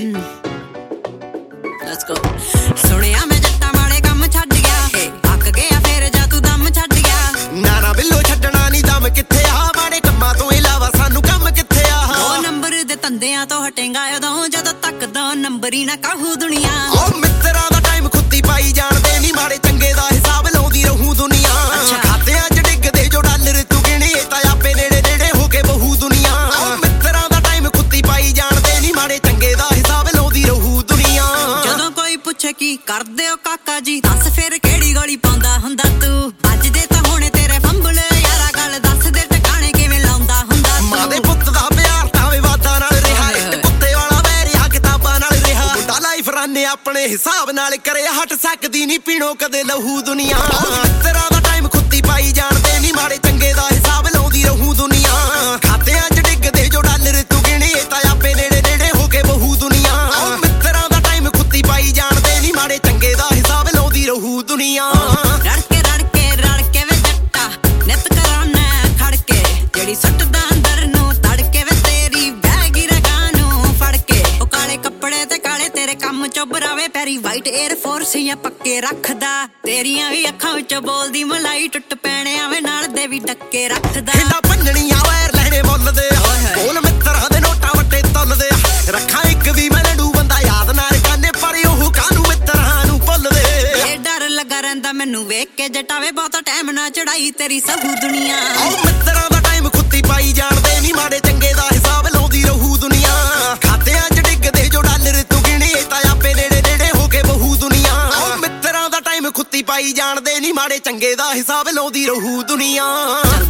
Let's go. ਸੁਣਿਆ ਮੈਂ ਜੱਟਾਂ ਵਾਲੇ ਕੰਮ ਛੱਡ ਗਿਆ ਅੱਕ ਗਿਆ ਫੇਰ ਜਾ ਤੂੰ ਦਮ ਛੱਡ ਗਿਆ ਨਾ ਬਿੱਲੋ ਛੱਡਣਾ ਨੀ ਦਮ ਕਿੱਥੇ ਆ ਮਾੜੇ ਕੰਮਾਂ ਤੋਂ ਇਲਾਵਾ ਸਾਨੂੰ ਕੰਮ ਕਿੱਥੇ ਆ ਉਹ ਨੰਬਰ ਦੇ ਧੰਦਿਆਂ ਤੋਂ ਹਟੇਗਾ ਉਦੋਂ ਜਦੋਂ ਤੱਕ ਦੋ ਨੰਬਰ ਹੀ ਨਾ ਕਾਹੂ ਦੁਨੀਆ ਉਹ ਮਿੱਤਰਾਂ ਦਾ ਟਾਈਮ ਖੁੱਤੀ ਪਾਈ ਜਾਣਦੇ ਨੀ ਮਾੜੇ ਚੰਗੇ ਦਾ ਹਿਸਾਬ ਲਾਉਂਦੀ ਰਹੂ ਦੁਨੀਆ ਖਾਤਿਆਂ 'ਚ ਡਿੱਗਦੇ ਜੋ ਡਾਲਰ ਤੂੰ ਗਿਣੇ ਤਾਂ ਆਪੇ ਨੇੜੇ ਨੇੜੇ ਹੋ ਕੇ ਬਹੂ ਦੁਨੀਆ ਉਹ ਮਿੱਤਰਾਂ ਦਾ ਟਾਈਮ ਖੁੱਤੀ ਪਾਈ ਜਾਣਦੇ ਨੀ ਮਾੜੇ ਚੰਗੇ ਦਾ ਹਿਸਾਬ ਲਾਉਂਦੀ ਰਹੂ ਦੁਨੀਆ ਜਦੋਂ ਕੋਈ ਪੁੱਛੇ ਕੀ ਕਰਦੇ ਹੋ ਕਾਕਾ ਜੀ ਦੱਸ ਫਿਰ ਕਿਹੜੀ ਗੋਲੀ ਪਾਉਂਦਾ ਹੁੰਦਾ ਤੂੰ ਵੱਜਦੇ ਤਾਂ ਹੁਣੇ ਤੇਰੇ ਫੰਬਲ ਯਾਰਾ ਗੱਲ ਦੱਸ ਦੇ ਟਿਕਾਣੇ ਕਿਵੇਂ ਲਾਉਂਦਾ ਹੁੰਦਾ ਮਾਂ ਦੇ ਪੁੱਤ ਦਾ ਪਿਆਰ ਤਾਂ ਵਿਵਾਦਾਂ ਨਾਲ ਰਿਹਾ ਤੇ ਕੁੱਤੇ ਵਾਲਾ ਵੈਰ ਰਿਹਾ ਕਿਤਾਬਾਂ ਨਾਲ ਰਿਹਾ ਮੁੰਡਾ ਲਾਈਫ ਰਾਨੇ ਆਪਣੇ ਹਿਸਾਬ ਨਾਲ ਕਰੇ ਹਟ ਸਕਦੀ ਨੀ ਪੀਣੋ ਕਦੇ ਲਹੂ ਦੁਨੀਆ ਮਿੱਤਰਾਂ ਦਾ ਟਾਈਮ ਖੁੱਤੀ ਪਾਈ ਜਾਣਦੇ ਨੀ ਮਾੜੇ ਚੰਗੇ ਦਾ ਹਿਸਾਬ ਲਾਉਂਦੀ ਰਹੂ ਦੁਨੀਆ ਖਾਤਿਆਂ 'ਚ ਡਿੱਗਦੇ ਜੋ ਡਾਲਰ ਤੂੰ ਗਿਣੇ ਤਾਂ ਆਪੇ ਨੇੜੇ ਨੇੜੇ ਹੋ ਕੇ ਬਹੂ ਦੁਨੀਆ ਮਿੱਤਰਾਂ ਦਾ ਟਾਈਮ ਖੁੱਤੀ ਪਾਈ ਜਾਣਦੇ ਨੀ ਮਾੜੇ ਚੰਗੇ ਦਾ ਹਿਸਾਬ ਲਾਉਂਦੀ ਰਹੂ ਦੁਨੀਆ ਰੜ ਕੇ ਵੇ ਜੱਟਾ ਨਿੱਤ ਕਰਾਨਾ ਖੜ ਕੇ ਜਿਹੜੀ ਸੁੱਟਦਾ ਅੰਦਰ ਨੂੰ ਤੜਕੇ ਵੇ ਤੇਰੀ ਬੈਗੀ ਰਗਾਂ ਨੂੰ ਫੜ ਕੇ ਉਹ ਕਾਲੇ ਕੱਪੜੇ ਤੇ ਕਾਲੇ ਤੇਰੇ ਕੰਮ ਚੋਂ ਬਰਾਵੇ ਪੈਰੀ ਵਾਈਟ 에ਅਰ ਫੋਰਸ ਜਾਂ ਪੱਕੇ ਰੱਖਦਾ ਤੇਰੀਆਂ ਵੀ ਅੱਖਾਂ ਵਿੱਚੋਂ ਬੋਲਦੀ ਮਲਾਈ ਟੁੱਟ ਪੈਣਿਆਂ ਵੇ ਨਾਲ ਦੇ ਵੀ ਡੱਕੇ ਰੱਖਦਾ ਹਿੰਡਾ ਭੰਨਣੀਆਂ ਵੈਰ ਲੈਣੇ ਮੁੱਲ ਦੇ ਕੋਲ ਮਿੱਤਰਾਂ ਦੇ ਨੋਟਾਂ ਵੱਟੇ ਤੁੱਲਦੇ ਰੱਖਾਂ ਇੱਕ ਵੀ ਮੈਂ ਲੜੂ ਬੰਦਾ ਯਾਦ ਨਾ ਰਕਾਨੇ ਪਰ ਉਹ ਕਾਹਨੂੰ ਮਿੱਤਰਾਂ ਨੂੰ ਭੁੱਲਦੇ ਇਹ ਡਰ ਲੱਗਾ ਰਹਿੰਦਾ ਮੈਨੂੰ ਵੇਖ ਕੇ ਜਟਾਵੇ ਬਹੁਤਾ ਟਾਈਮ ਨਾ ਚੜਾਈ ਤੇਰੀ ਸਹੂ ਦੁਨੀਆ ਉਹ ਮਿੱਤਰਾਂ ਦਾ ਟਾਈਮ ਖੁੱਤੀ ਪਾਈ ਜਾਣਦੇ ਨੀ ਮਾੜੇ ਚੰਗੇ ਦਾ ਹਿਸਾਬ ਲਾਉਂਦੀ ਰਹੂ ਦੁਨੀਆ ਖਾਤਿਆਂ 'ਚ ਡਿੱਗਦੇ ਜੋ ਡਾਲਰ ਤੂੰ ਗਿਣੇ ਤਾਂ ਆਪੇ ਨੇੜੇ ਨੇੜੇ ਹੋ ਕੇ ਬਹੂ ਦੁਨੀਆ ਉਹ ਮਿੱਤਰਾਂ ਦਾ ਟਾਈਮ ਖੁੱਤੀ ਪਾਈ ਜਾਣਦੇ ਨੀ ਮਾੜੇ ਚੰਗੇ ਦਾ ਹਿਸਾਬ ਲਾਉਂਦੀ ਰਹੂ ਦੁਨੀਆ